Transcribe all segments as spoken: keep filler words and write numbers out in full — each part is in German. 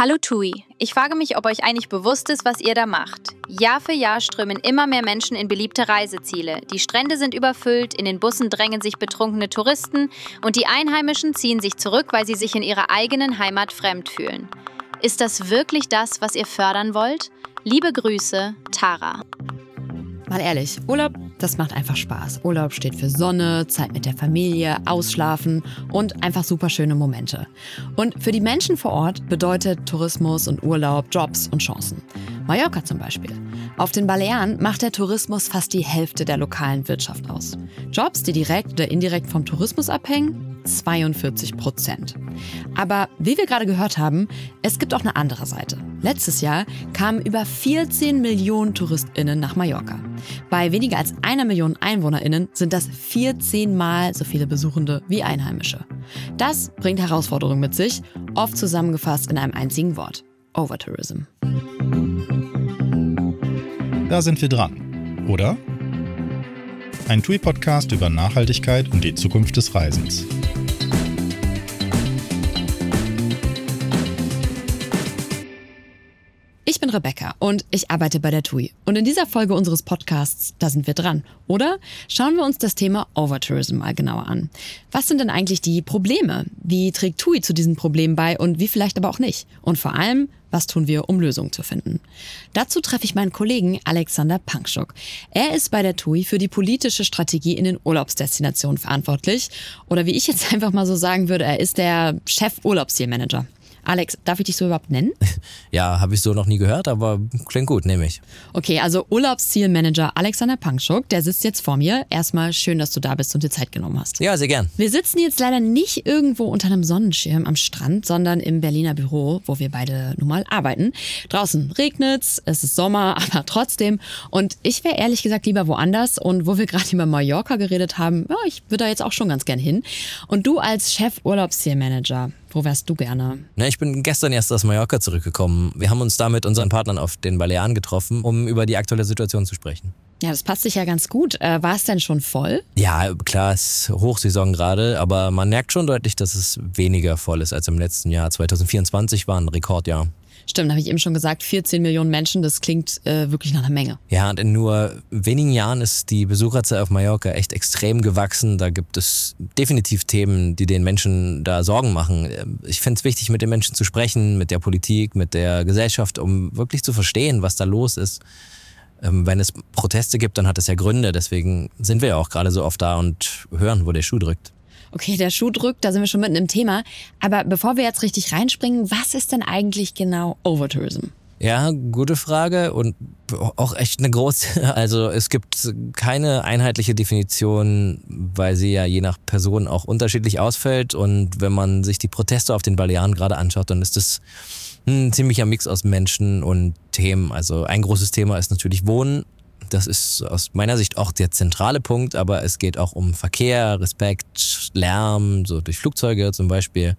Hallo TUI. Ich frage mich, ob euch eigentlich bewusst ist, was ihr da macht. Jahr für Jahr strömen immer mehr Menschen in beliebte Reiseziele. Die Strände sind überfüllt, in den Bussen drängen sich betrunkene Touristen und die Einheimischen ziehen sich zurück, weil sie sich in ihrer eigenen Heimat fremd fühlen. Ist das wirklich das, was ihr fördern wollt? Liebe Grüße, Tara. Mal ehrlich, Urlaub, das macht einfach Spaß. Urlaub steht für Sonne, Zeit mit der Familie, Ausschlafen und einfach super schöne Momente. Und für die Menschen vor Ort bedeutet Tourismus und Urlaub Jobs und Chancen. Mallorca zum Beispiel. Auf den Balearen macht der Tourismus fast die Hälfte der lokalen Wirtschaft aus. Jobs, die direkt oder indirekt vom Tourismus abhängen, zweiundvierzig Prozent. Aber wie wir gerade gehört haben, es gibt auch eine andere Seite. Letztes Jahr kamen über vierzehn Millionen TouristInnen nach Mallorca. Bei weniger als einer Million EinwohnerInnen sind das vierzehn Mal so viele Besuchende wie Einheimische. Das bringt Herausforderungen mit sich, oft zusammengefasst in einem einzigen Wort: Overtourism. Da sind wir dran, oder? Ein TUI-Podcast über Nachhaltigkeit und die Zukunft des Reisens. Ich bin Rebecca und ich arbeite bei der TUI. Und in dieser Folge unseres Podcasts, da sind wir dran, oder? Schauen wir uns das Thema Overtourism mal genauer an. Was sind denn eigentlich die Probleme? Wie trägt TUI zu diesen Problemen bei und wie vielleicht aber auch nicht? Und vor allem, was tun wir, um Lösungen zu finden? Dazu treffe ich meinen Kollegen Alexander Pankschuk. Er ist bei der TUI für die politische Strategie in den Urlaubsdestinationen verantwortlich. Oder wie ich jetzt einfach mal so sagen würde, er ist der Chef-Urlaubszielmanager. Alex, darf ich dich so überhaupt nennen? Ja, habe ich so noch nie gehört, aber klingt gut, nehme ich. Okay, also Urlaubszielmanager Alexander Pankschuk, der sitzt jetzt vor mir. Erstmal schön, dass du da bist und dir Zeit genommen hast. Ja, sehr gern. Wir sitzen jetzt leider nicht irgendwo unter einem Sonnenschirm am Strand, sondern im Berliner Büro, wo wir beide nun mal arbeiten. Draußen regnet's, es ist Sommer, aber trotzdem. Und ich wäre ehrlich gesagt lieber woanders. Und wo wir gerade über Mallorca geredet haben, ja, ich würde da jetzt auch schon ganz gern hin. Und du als Chef-Urlaubszielmanager, wo wärst du gerne? Na, ich bin gestern erst aus Mallorca zurückgekommen. Wir haben uns da mit unseren Partnern auf den Balearen getroffen, um über die aktuelle Situation zu sprechen. Ja, das passt sich ja ganz gut. Äh, war es denn schon voll? Ja, klar, es ist Hochsaison gerade, aber man merkt schon deutlich, dass es weniger voll ist als im letzten Jahr. zwanzig vierundzwanzig war ein Rekordjahr. Stimmt, habe ich eben schon gesagt, vierzehn Millionen Menschen, das klingt äh, wirklich nach einer Menge. Ja, und in nur wenigen Jahren ist die Besucherzahl auf Mallorca echt extrem gewachsen. Da gibt es definitiv Themen, die den Menschen da Sorgen machen. Ich finde es wichtig, mit den Menschen zu sprechen, mit der Politik, mit der Gesellschaft, um wirklich zu verstehen, was da los ist. Wenn es Proteste gibt, dann hat es ja Gründe. Deswegen sind wir ja auch gerade so oft da und hören, wo der Schuh drückt. Okay, der Schuh drückt, da sind wir schon mitten im Thema. Aber bevor wir jetzt richtig reinspringen, was ist denn eigentlich genau Overtourism? Ja, gute Frage und auch echt eine große. Also es gibt keine einheitliche Definition, weil sie ja je nach Person auch unterschiedlich ausfällt. Und wenn man sich die Proteste auf den Balearen gerade anschaut, dann ist das ein ziemlicher Mix aus Menschen und Themen. Also ein großes Thema ist natürlich Wohnen. Das ist aus meiner Sicht auch der zentrale Punkt, aber es geht auch um Verkehr, Respekt, Lärm, so durch Flugzeuge zum Beispiel.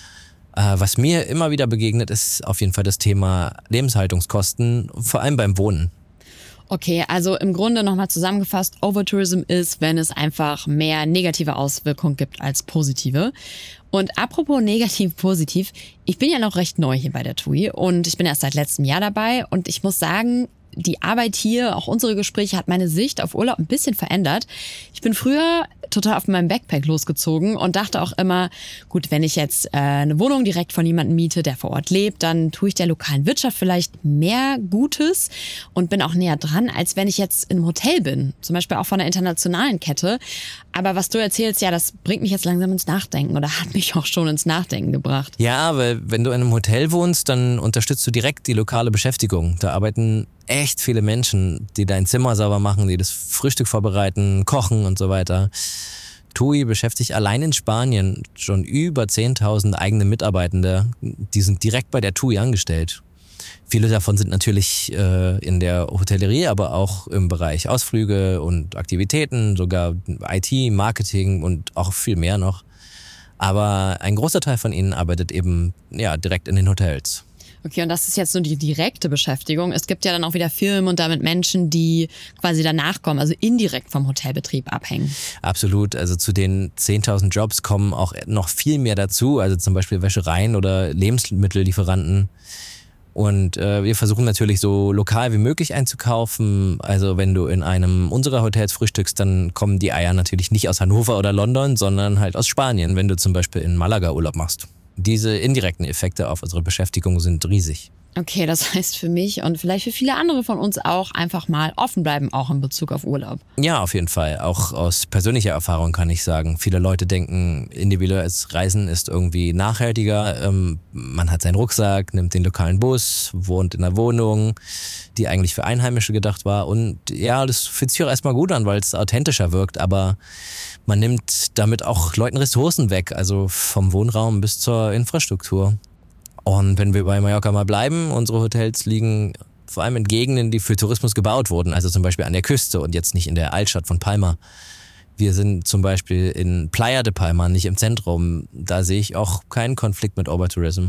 Äh, was mir immer wieder begegnet, ist auf jeden Fall das Thema Lebenshaltungskosten, vor allem beim Wohnen. Okay, also im Grunde nochmal zusammengefasst, Overtourism ist, wenn es einfach mehr negative Auswirkungen gibt als positive. Und apropos negativ, positiv, ich bin ja noch recht neu hier bei der TUI und ich bin erst seit letztem Jahr dabei und ich muss sagen, die Arbeit hier, auch unsere Gespräche, hat meine Sicht auf Urlaub ein bisschen verändert. Ich bin früher total auf meinem Backpack losgezogen und dachte auch immer, gut, wenn ich jetzt äh, eine Wohnung direkt von jemandem miete, der vor Ort lebt, dann tue ich der lokalen Wirtschaft vielleicht mehr Gutes und bin auch näher dran, als wenn ich jetzt in einem Hotel bin. Zum Beispiel auch von einer internationalen Kette. Aber was du erzählst, ja, das bringt mich jetzt langsam ins Nachdenken oder hat mich auch schon ins Nachdenken gebracht. Ja, weil wenn du in einem Hotel wohnst, dann unterstützt du direkt die lokale Beschäftigung. Da arbeiten echt viele Menschen, die dein Zimmer sauber machen, die das Frühstück vorbereiten, kochen und so weiter. TUI beschäftigt allein in Spanien schon über zehntausend eigene Mitarbeitende. Die sind direkt bei der TUI angestellt. Viele davon sind natürlich äh, in der Hotellerie, aber auch im Bereich Ausflüge und Aktivitäten, sogar I T, Marketing und auch viel mehr noch. Aber ein großer Teil von ihnen arbeitet eben ja direkt in den Hotels. Okay, und das ist jetzt nur die direkte Beschäftigung. Es gibt ja dann auch wieder Firmen und damit Menschen, die quasi danach kommen, also indirekt vom Hotelbetrieb abhängen. Absolut. Also zu den zehntausend Jobs kommen auch noch viel mehr dazu. Also zum Beispiel Wäschereien oder Lebensmittellieferanten. Und äh, wir versuchen natürlich so lokal wie möglich einzukaufen. Also wenn du in einem unserer Hotels frühstückst, dann kommen die Eier natürlich nicht aus Hannover oder London, sondern halt aus Spanien, wenn du zum Beispiel in Malaga Urlaub machst. Diese indirekten Effekte auf unsere Beschäftigung sind riesig. Okay, das heißt für mich und vielleicht für viele andere von uns auch einfach mal offen bleiben, auch in Bezug auf Urlaub. Ja, auf jeden Fall. Auch aus persönlicher Erfahrung kann ich sagen, viele Leute denken, individuelles Reisen ist irgendwie nachhaltiger. Ähm, man hat seinen Rucksack, nimmt den lokalen Bus, wohnt in einer Wohnung, die eigentlich für Einheimische gedacht war. Und ja, das fühlt sich auch erstmal gut an, weil es authentischer wirkt. Aber man nimmt damit auch Leuten Ressourcen weg, also vom Wohnraum bis zur Infrastruktur. Und wenn wir bei Mallorca mal bleiben, unsere Hotels liegen vor allem in Gegenden, die für Tourismus gebaut wurden, also zum Beispiel an der Küste und jetzt nicht in der Altstadt von Palma. Wir sind zum Beispiel in Playa de Palma, nicht im Zentrum. Da sehe ich auch keinen Konflikt mit Overtourism.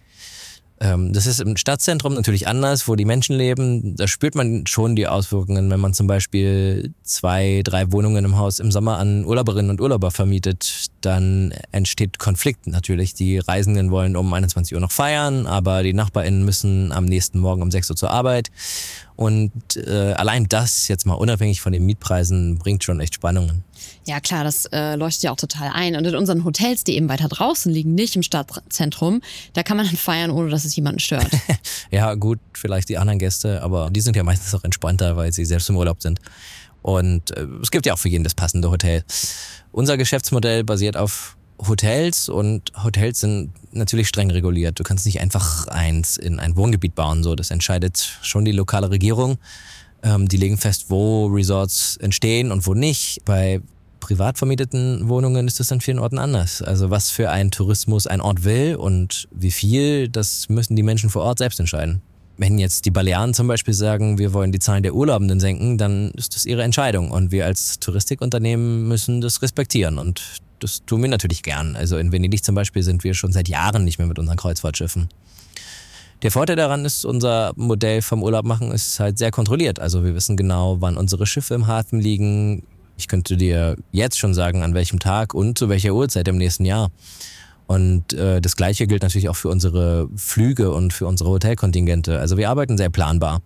Das ist im Stadtzentrum natürlich anders, wo die Menschen leben. Da spürt man schon die Auswirkungen, wenn man zum Beispiel zwei, drei Wohnungen im Haus im Sommer an Urlauberinnen und Urlauber vermietet. Dann entsteht Konflikt natürlich. Die Reisenden wollen um einundzwanzig Uhr noch feiern, aber die NachbarInnen müssen am nächsten Morgen um sechs Uhr zur Arbeit. Und äh, allein das, jetzt mal unabhängig von den Mietpreisen, bringt schon echt Spannungen. Ja klar, das äh, leuchtet ja auch total ein. Und in unseren Hotels, die eben weiter draußen liegen, nicht im Stadtzentrum, da kann man dann feiern, ohne dass es jemanden stört. Ja gut, vielleicht die anderen Gäste, aber die sind ja meistens auch entspannter, weil sie selbst im Urlaub sind. Und äh, es gibt ja auch für jeden das passende Hotel. Unser Geschäftsmodell basiert auf Hotels und Hotels sind natürlich streng reguliert. Du kannst nicht einfach eins in ein Wohngebiet bauen. So, das entscheidet schon die lokale Regierung. Ähm, die legen fest, wo Resorts entstehen und wo nicht. Bei privat vermieteten Wohnungen ist das an vielen Orten anders. Also was für ein Tourismus ein Ort will und wie viel, das müssen die Menschen vor Ort selbst entscheiden. Wenn jetzt die Balearen zum Beispiel sagen, wir wollen die Zahlen der Urlaubenden senken, dann ist das ihre Entscheidung. Und wir als Touristikunternehmen müssen das respektieren. Und das tun wir natürlich gern. Also in Venedig zum Beispiel sind wir schon seit Jahren nicht mehr mit unseren Kreuzfahrtschiffen. Der Vorteil daran ist, unser Modell vom Urlaub machen ist halt sehr kontrolliert. Also wir wissen genau, wann unsere Schiffe im Hafen liegen. Ich könnte dir jetzt schon sagen, an welchem Tag und zu welcher Uhrzeit im nächsten Jahr. Und äh, das Gleiche gilt natürlich auch für unsere Flüge und für unsere Hotelkontingente. Also wir arbeiten sehr planbar.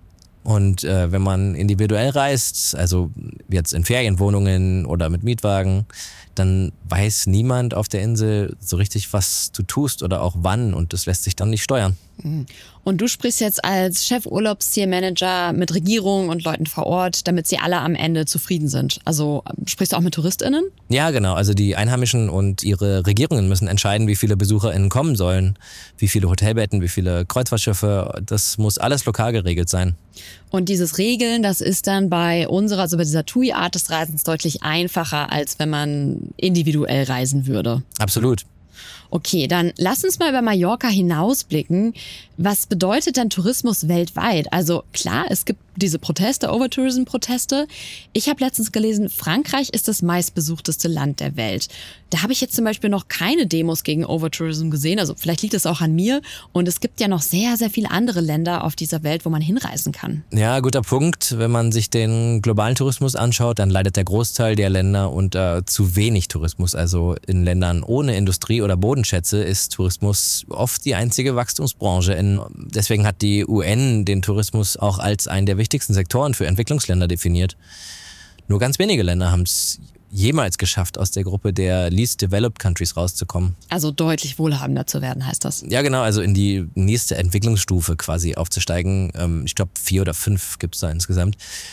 Und äh, wenn man individuell reist, also jetzt in Ferienwohnungen oder mit Mietwagen, dann weiß niemand auf der Insel so richtig, was du tust oder auch wann, und das lässt sich dann nicht steuern. Und du sprichst jetzt als Chef-Urlaubszielmanager mit Regierung und Leuten vor Ort, damit sie alle am Ende zufrieden sind. Also sprichst du auch mit TouristInnen? Ja, genau. Also die Einheimischen und ihre Regierungen müssen entscheiden, wie viele BesucherInnen kommen sollen, wie viele Hotelbetten, wie viele Kreuzfahrtschiffe. Das muss alles lokal geregelt sein. Und dieses Regeln, das ist dann bei unserer, also bei dieser T U I-Art des Reisens deutlich einfacher, als wenn man individuell reisen würde. Absolut. Okay, dann lass uns mal über Mallorca hinausblicken. Was bedeutet denn Tourismus weltweit? Also klar, es gibt diese Proteste, Overtourism-Proteste. Ich habe letztens gelesen, Frankreich ist das meistbesuchteste Land der Welt. Da habe ich jetzt zum Beispiel noch keine Demos gegen Overtourism gesehen. Also vielleicht liegt es auch an mir. Und es gibt ja noch sehr, sehr viele andere Länder auf dieser Welt, wo man hinreisen kann. Ja, guter Punkt. Wenn man sich den globalen Tourismus anschaut, dann leidet der Großteil der Länder unter zu wenig Tourismus. Also in Ländern ohne Industrie oder Bodenschätze ist Tourismus oft die einzige Wachstumsbranche. In, deswegen hat die U N den Tourismus auch als einen der wichtigsten Sektoren für Entwicklungsländer definiert. Nur ganz wenige Länder haben es jemals geschafft, aus der Gruppe der Least Developed Countries rauszukommen. Also deutlich wohlhabender zu werden, heißt das? Ja, genau, also in die nächste Entwicklungsstufe quasi aufzusteigen. Ich glaube, vier oder fünf gibt es da insgesamt.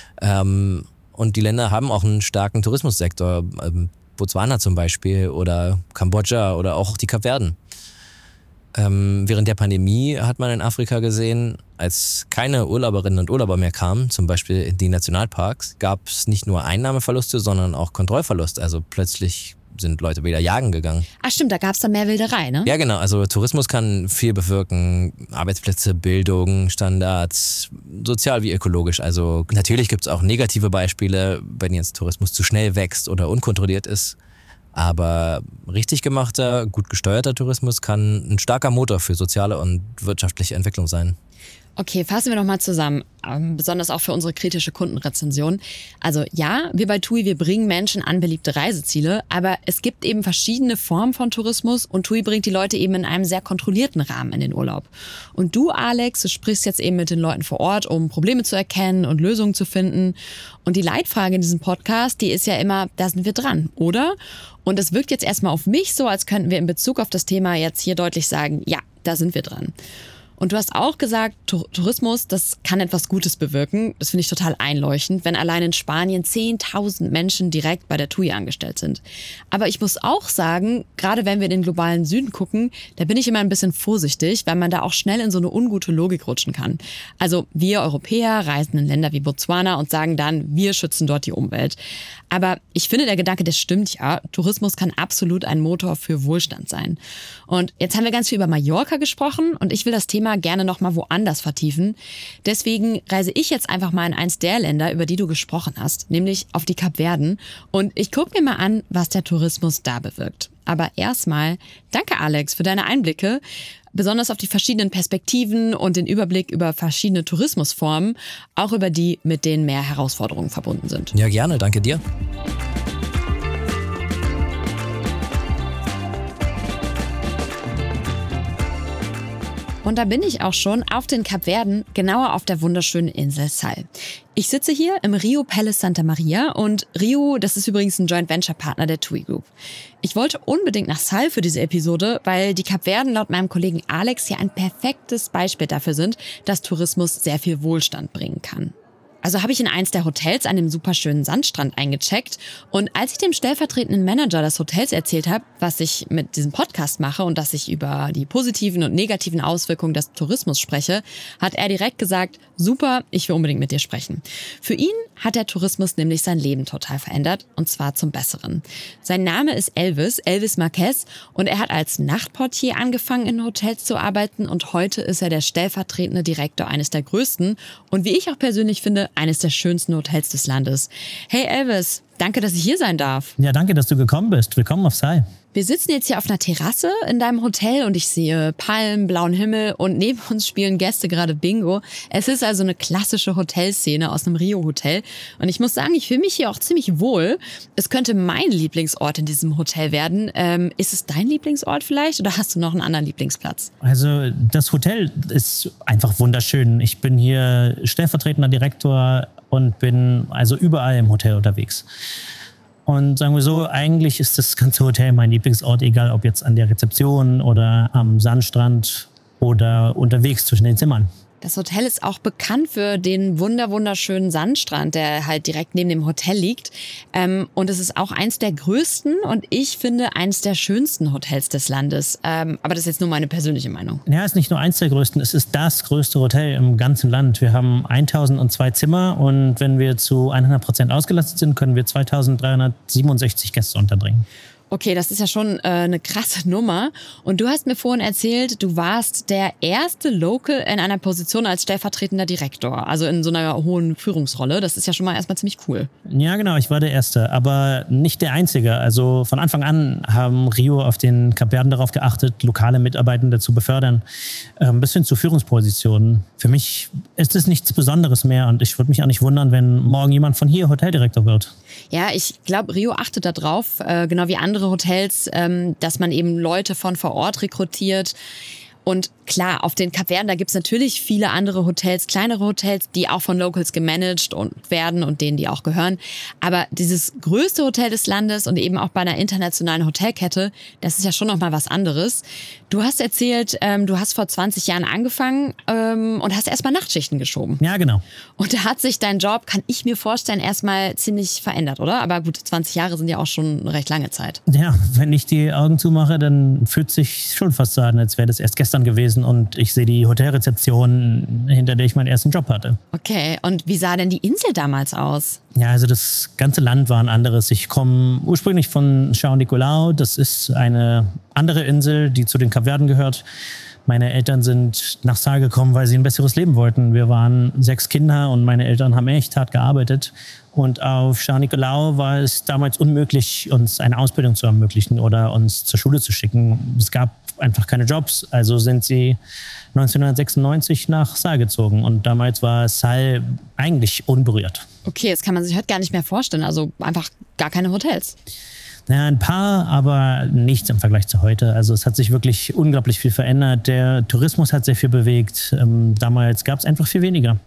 Und die Länder haben auch einen starken Tourismussektor. Botswana zum Beispiel oder Kambodscha oder auch die Kapverden. Ähm, während der Pandemie hat man in Afrika gesehen, als keine Urlauberinnen und Urlauber mehr kamen, zum Beispiel in die Nationalparks, gab es nicht nur Einnahmeverluste, sondern auch Kontrollverlust. Also plötzlich sind Leute wieder jagen gegangen. Ach stimmt, da gab es dann mehr Wilderei, ne? Ja genau, also Tourismus kann viel bewirken. Arbeitsplätze, Bildung, Standards, sozial wie ökologisch. Also natürlich gibt es auch negative Beispiele, wenn jetzt Tourismus zu schnell wächst oder unkontrolliert ist. Aber richtig gemachter, gut gesteuerter Tourismus kann ein starker Motor für soziale und wirtschaftliche Entwicklung sein. Okay, fassen wir nochmal zusammen, ähm, besonders auch für unsere kritische Kundenrezension. Also ja, wir bei TUI, wir bringen Menschen an beliebte Reiseziele, aber es gibt eben verschiedene Formen von Tourismus und TUI bringt die Leute eben in einem sehr kontrollierten Rahmen in den Urlaub. Und du, Alex, du sprichst jetzt eben mit den Leuten vor Ort, um Probleme zu erkennen und Lösungen zu finden. Und die Leitfrage in diesem Podcast, die ist ja immer, da sind wir dran, oder? Und es wirkt jetzt erstmal auf mich so, als könnten wir in Bezug auf das Thema jetzt hier deutlich sagen, ja, da sind wir dran. Und du hast auch gesagt, Tourismus, das kann etwas Gutes bewirken. Das finde ich total einleuchtend, wenn allein in Spanien zehntausend Menschen direkt bei der TUI angestellt sind. Aber ich muss auch sagen, gerade wenn wir in den globalen Süden gucken, da bin ich immer ein bisschen vorsichtig, weil man da auch schnell in so eine ungute Logik rutschen kann. Also wir Europäer reisen in Länder wie Botswana und sagen dann, wir schützen dort die Umwelt. Aber ich finde, der Gedanke, der stimmt ja. Tourismus kann absolut ein Motor für Wohlstand sein. Und jetzt haben wir ganz viel über Mallorca gesprochen und ich will das Thema gerne nochmal woanders vertiefen. Deswegen reise ich jetzt einfach mal in eins der Länder, über die du gesprochen hast, nämlich auf die Kapverden. Und ich gucke mir mal an, was der Tourismus da bewirkt. Aber erstmal, danke Alex für deine Einblicke, besonders auf die verschiedenen Perspektiven und den Überblick über verschiedene Tourismusformen, auch über die, mit denen mehr Herausforderungen verbunden sind. Ja, gerne, danke dir. Und da bin ich auch schon auf den Kapverden, genauer auf der wunderschönen Insel Sal. Ich sitze hier im Rio Palace Santa Maria und Rio, das ist übrigens ein Joint Venture Partner der TUI Group. Ich wollte unbedingt nach Sal für diese Episode, weil die Kapverden laut meinem Kollegen Alex hier ein perfektes Beispiel dafür sind, dass Tourismus sehr viel Wohlstand bringen kann. Also habe ich in eins der Hotels an dem superschönen Sandstrand eingecheckt und als ich dem stellvertretenden Manager des Hotels erzählt habe, was ich mit diesem Podcast mache und dass ich über die positiven und negativen Auswirkungen des Tourismus spreche, hat er direkt gesagt, super, ich will unbedingt mit dir sprechen. Für ihn hat der Tourismus nämlich sein Leben total verändert und zwar zum Besseren. Sein Name ist Elvis, Elvis Marquez und er hat als Nachtportier angefangen in Hotels zu arbeiten und heute ist er der stellvertretende Direktor eines der größten und wie ich auch persönlich finde, eines der schönsten Hotels des Landes. Hey Elvis, danke, dass ich hier sein darf. Ja, danke, dass du gekommen bist. Willkommen auf Sal. Wir sitzen jetzt hier auf einer Terrasse in deinem Hotel und ich sehe Palmen, blauen Himmel und neben uns spielen Gäste gerade Bingo. Es ist also eine klassische Hotelszene aus einem Rio-Hotel und ich muss sagen, ich fühle mich hier auch ziemlich wohl. Es könnte mein Lieblingsort in diesem Hotel werden. Ähm, ist es dein Lieblingsort vielleicht oder hast du noch einen anderen Lieblingsplatz? Also das Hotel ist einfach wunderschön. Ich bin hier stellvertretender Direktor und bin also überall im Hotel unterwegs. Und sagen wir so, eigentlich ist das ganze Hotel mein Lieblingsort, egal ob jetzt an der Rezeption oder am Sandstrand oder unterwegs zwischen den Zimmern. Das Hotel ist auch bekannt für den wunder wunderschönen Sandstrand, der halt direkt neben dem Hotel liegt. Ähm, und es ist auch eins der größten und ich finde eins der schönsten Hotels des Landes. Ähm, aber das ist jetzt nur meine persönliche Meinung. Ja, es ist nicht nur eins der größten, es ist das größte Hotel im ganzen Land. Wir haben tausendzwei Zimmer und wenn wir zu hundert Prozent ausgelastet sind, können wir zweitausenddreihundertsiebenundsechzig Gäste unterbringen. Okay, das ist ja schon äh, eine krasse Nummer. Und du hast mir vorhin erzählt, du warst der erste Local in einer Position als stellvertretender Direktor, also in so einer hohen Führungsrolle. Das ist ja schon mal erstmal ziemlich cool. Ja, genau, ich war der Erste, aber nicht der Einzige. Also von Anfang an haben Rio auf den Kapverden darauf geachtet, lokale Mitarbeitende zu befördern, äh, bis hin zu Führungspositionen. Für mich ist es nichts Besonderes mehr und ich würde mich auch nicht wundern, wenn morgen jemand von hier Hoteldirektor wird. Ja, ich glaube, Rio achtet da drauf, äh, genau wie andere Hotels, ähm, dass man eben Leute von vor Ort rekrutiert. Und klar, auf den Kapverden, da gibt's natürlich viele andere Hotels, kleinere Hotels, die auch von Locals gemanagt und werden und denen die auch gehören. Aber dieses größte Hotel des Landes und eben auch bei einer internationalen Hotelkette, das ist ja schon nochmal was anderes. Du hast erzählt, ähm, du hast vor zwanzig Jahren angefangen ähm, und hast erstmal Nachtschichten geschoben. Ja, genau. Und da hat sich dein Job, kann ich mir vorstellen, erstmal ziemlich verändert, oder? Aber gut, zwanzig Jahre sind ja auch schon eine recht lange Zeit. Ja, wenn ich die Augen zumache, dann fühlt sich schon fast so an, als wäre das erst gestern gewesen und ich sehe die Hotelrezeption, hinter der ich meinen ersten Job hatte. Okay, und wie sah denn die Insel damals aus? Ja, also das ganze Land war ein anderes. Ich komme ursprünglich von São Nicolau. Das ist eine andere Insel, die zu den Kapverden gehört. Meine Eltern sind nach Sal gekommen, weil sie ein besseres Leben wollten. Wir waren sechs Kinder und meine Eltern haben echt hart gearbeitet. Und auf Charles Nicolau war es damals unmöglich, uns eine Ausbildung zu ermöglichen oder uns zur Schule zu schicken. Es gab einfach keine Jobs. Also sind sie neunzehnhundertsechsundneunzig nach Sal gezogen. Und damals war Sal eigentlich unberührt. Okay, das kann man sich heute gar nicht mehr vorstellen. Also einfach gar keine Hotels. Ja, ein paar, aber nichts im Vergleich zu heute. Also es hat sich wirklich unglaublich viel verändert. Der Tourismus hat sehr viel bewegt. Ähm, damals gab es einfach viel weniger.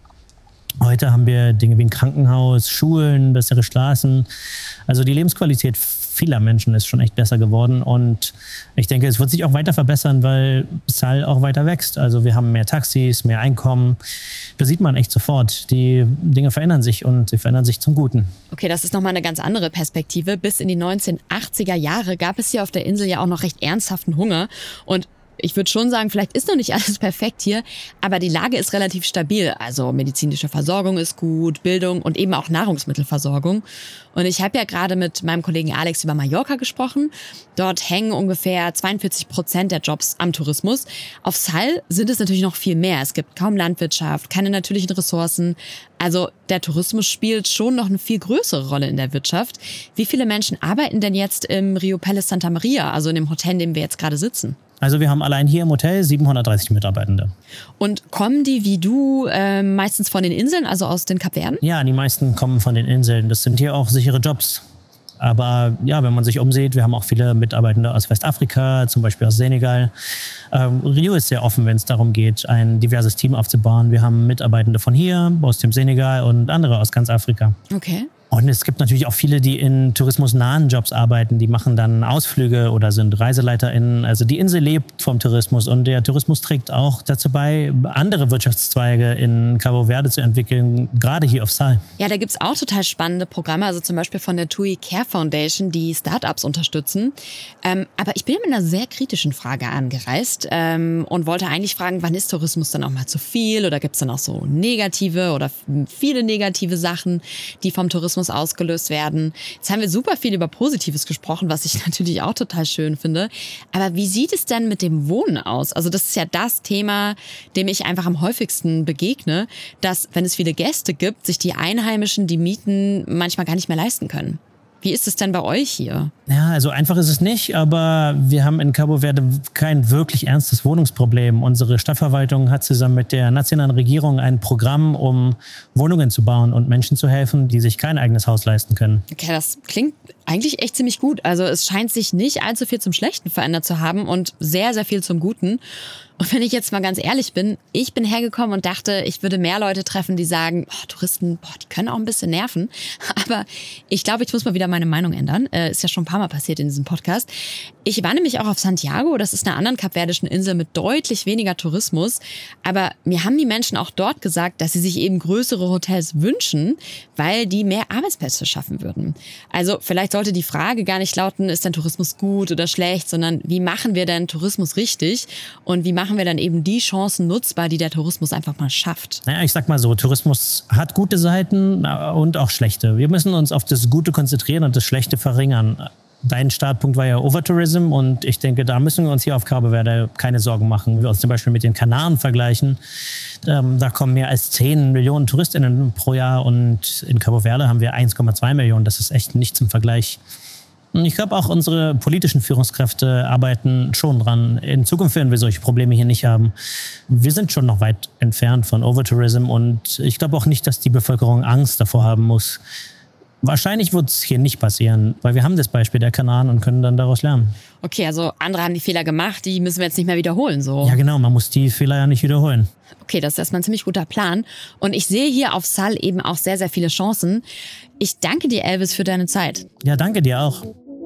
Heute haben wir Dinge wie ein Krankenhaus, Schulen, bessere Straßen. Also die Lebensqualität vieler Menschen ist schon echt besser geworden. Und ich denke, es wird sich auch weiter verbessern, weil Sal auch weiter wächst. Also wir haben mehr Taxis, mehr Einkommen. Das sieht man echt sofort. Die Dinge verändern sich und sie verändern sich zum Guten. Okay, das ist nochmal eine ganz andere Perspektive. Bis in die neunzehnhundertachtziger Jahre gab es hier auf der Insel ja auch noch recht ernsthaften Hunger. Und ich würde schon sagen, vielleicht ist noch nicht alles perfekt hier, aber die Lage ist relativ stabil. Also medizinische Versorgung ist gut, Bildung und eben auch Nahrungsmittelversorgung. Und ich habe ja gerade mit meinem Kollegen Alex über Mallorca gesprochen. Dort hängen ungefähr zweiundvierzig Prozent der Jobs am Tourismus. Auf Sal sind es natürlich noch viel mehr. Es gibt kaum Landwirtschaft, keine natürlichen Ressourcen. Also der Tourismus spielt schon noch eine viel größere Rolle in der Wirtschaft. Wie viele Menschen arbeiten denn jetzt im Rio Palace Santa Maria, also in dem Hotel, in dem wir jetzt gerade sitzen? Also wir haben allein hier im Hotel siebenhundertdreißig Mitarbeitende. Und kommen die wie du äh, meistens von den Inseln, also aus den Kapverden? Ja, die meisten kommen von den Inseln. Das sind hier auch sichere Jobs. Aber ja, wenn man sich umsieht, wir haben auch viele Mitarbeitende aus Westafrika, zum Beispiel aus Senegal. Ähm, Rio ist sehr offen, wenn es darum geht, ein diverses Team aufzubauen. Wir haben Mitarbeitende von hier, aus dem Senegal und andere aus ganz Afrika. Okay. Und es gibt natürlich auch viele, die in tourismusnahen Jobs arbeiten. Die machen dann Ausflüge oder sind ReiseleiterInnen. Also die Insel lebt vom Tourismus und der Tourismus trägt auch dazu bei, andere Wirtschaftszweige in Cabo Verde zu entwickeln, gerade hier auf Sal. Ja, da gibt's auch total spannende Programme, also zum Beispiel von der T U I Care Foundation, die Startups unterstützen. Ähm, aber ich bin mit einer sehr kritischen Frage angereist ähm, und wollte eigentlich fragen, wann ist Tourismus dann auch mal zu viel oder gibt's dann auch so negative oder viele negative Sachen, die vom Tourismus ausgelöst werden. Jetzt haben wir super viel über Positives gesprochen, was ich natürlich auch total schön finde. Aber wie sieht es denn mit dem Wohnen aus? Also das ist ja das Thema, dem ich einfach am häufigsten begegne, dass, wenn es viele Gäste gibt, sich die Einheimischen die Mieten manchmal gar nicht mehr leisten können. Wie ist es denn bei euch hier? Ja, also einfach ist es nicht, aber wir haben in Cabo Verde kein wirklich ernstes Wohnungsproblem. Unsere Stadtverwaltung hat zusammen mit der nationalen Regierung ein Programm, um Wohnungen zu bauen und Menschen zu helfen, die sich kein eigenes Haus leisten können. Okay, das klingt eigentlich echt ziemlich gut. Also es scheint sich nicht allzu viel zum Schlechten verändert zu haben und sehr, sehr viel zum Guten. Und wenn ich jetzt mal ganz ehrlich bin, ich bin hergekommen und dachte, ich würde mehr Leute treffen, die sagen, oh, Touristen, boah, die können auch ein bisschen nerven. Aber ich glaube, ich muss mal wieder meine Meinung ändern. Äh, ist ja schon ein paar Mal passiert in diesem Podcast. Ich war nämlich auch auf Santiago, das ist eine andere kapverdischen Insel mit deutlich weniger Tourismus. Aber mir haben die Menschen auch dort gesagt, dass sie sich eben größere Hotels wünschen, weil die mehr Arbeitsplätze schaffen würden. Also vielleicht sollte die Frage gar nicht lauten, ist denn Tourismus gut oder schlecht, sondern wie machen wir denn Tourismus richtig und wie machen wir dann eben die Chancen nutzbar, die der Tourismus einfach mal schafft? Naja, ich sag mal so, Tourismus hat gute Seiten und auch schlechte. Wir müssen uns auf das Gute konzentrieren und das Schlechte verringern. Dein Startpunkt war ja Overtourism und ich denke, da müssen wir uns hier auf Cabo Verde keine Sorgen machen. Wenn wir uns zum Beispiel mit den Kanaren vergleichen, ähm, da kommen mehr als zehn Millionen TouristInnen pro Jahr und in Cabo Verde haben wir eins Komma zwei Millionen. Das ist echt nicht zum Vergleich. Und ich glaube, auch unsere politischen Führungskräfte arbeiten schon dran. In Zukunft werden wir solche Probleme hier nicht haben. Wir sind schon noch weit entfernt von Overtourism und ich glaube auch nicht, dass die Bevölkerung Angst davor haben muss. Wahrscheinlich wird es hier nicht passieren, weil wir haben das Beispiel der Kanaren und können dann daraus lernen. Okay, also andere haben die Fehler gemacht, die müssen wir jetzt nicht mehr wiederholen, so. Ja genau, man muss die Fehler ja nicht wiederholen. Okay, das ist erstmal ein ziemlich guter Plan. Und ich sehe hier auf Sal eben auch sehr, sehr viele Chancen. Ich danke dir, Elvis, für deine Zeit. Ja, danke dir auch.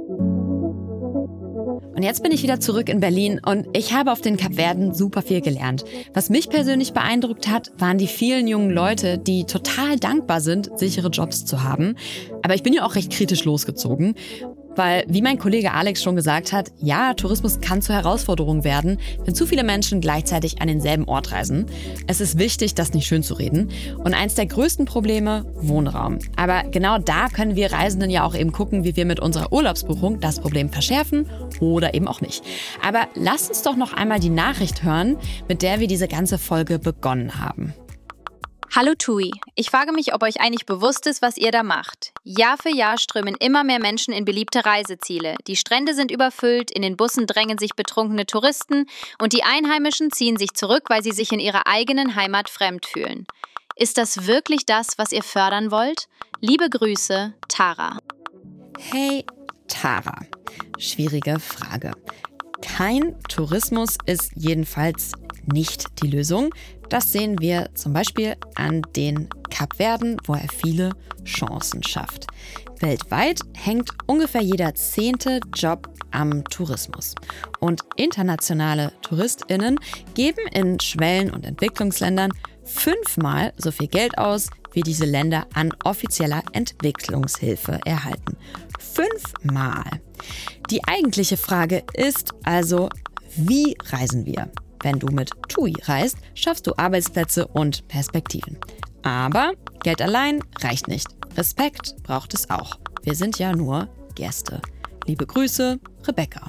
Und jetzt bin ich wieder zurück in Berlin und ich habe auf den Kapverden super viel gelernt. Was mich persönlich beeindruckt hat, waren die vielen jungen Leute, die total dankbar sind, sichere Jobs zu haben. Aber ich bin ja auch recht kritisch losgezogen. Weil, wie mein Kollege Alex schon gesagt hat, ja, Tourismus kann zur Herausforderung werden, wenn zu viele Menschen gleichzeitig an denselben Ort reisen. Es ist wichtig, das nicht schön zu reden. Und eins der größten Probleme, Wohnraum. Aber genau da können wir Reisenden ja auch eben gucken, wie wir mit unserer Urlaubsbuchung das Problem verschärfen oder eben auch nicht. Aber lasst uns doch noch einmal die Nachricht hören, mit der wir diese ganze Folge begonnen haben. Hallo T U I. Ich frage mich, ob euch eigentlich bewusst ist, was ihr da macht. Jahr für Jahr strömen immer mehr Menschen in beliebte Reiseziele. Die Strände sind überfüllt, in den Bussen drängen sich betrunkene Touristen und die Einheimischen ziehen sich zurück, weil sie sich in ihrer eigenen Heimat fremd fühlen. Ist das wirklich das, was ihr fördern wollt? Liebe Grüße, Tara. Hey, Tara. Schwierige Frage. Kein Tourismus ist jedenfalls nicht die Lösung. Das sehen wir zum Beispiel an den Kapverden, wo er viele Chancen schafft. Weltweit hängt ungefähr jeder zehnte Job am Tourismus. Und internationale TouristInnen geben in Schwellen- und Entwicklungsländern fünfmal so viel Geld aus, wie diese Länder an offizieller Entwicklungshilfe erhalten. Fünfmal. Die eigentliche Frage ist also, wie reisen wir? Wenn du mit T U I reist, schaffst du Arbeitsplätze und Perspektiven. Aber Geld allein reicht nicht. Respekt braucht es auch. Wir sind ja nur Gäste. Liebe Grüße, Rebecca.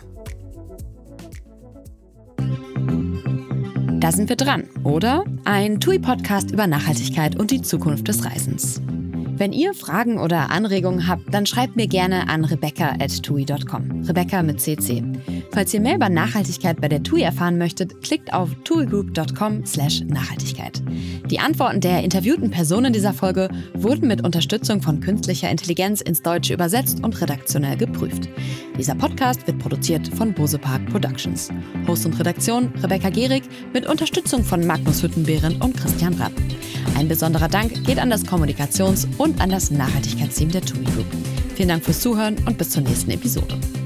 Da sind wir dran, oder? Ein T U I-Podcast über Nachhaltigkeit und die Zukunft des Reisens. Wenn ihr Fragen oder Anregungen habt, dann schreibt mir gerne an rebecca at tui dot com. Rebecca mit C C. Falls ihr mehr über Nachhaltigkeit bei der T U I erfahren möchtet, klickt auf tuigroup dot com slash Nachhaltigkeit. Die Antworten der interviewten Personen dieser Folge wurden mit Unterstützung von künstlicher Intelligenz ins Deutsche übersetzt und redaktionell geprüft. Dieser Podcast wird produziert von Bose Park Productions. Host und Redaktion Rebecca Gehrig mit Unterstützung von Magnus Hüttenbeeren und Christian Rapp. Ein besonderer Dank geht an das Kommunikations- und an das Nachhaltigkeitsteam der T U I Group. Vielen Dank fürs Zuhören und bis zur nächsten Episode.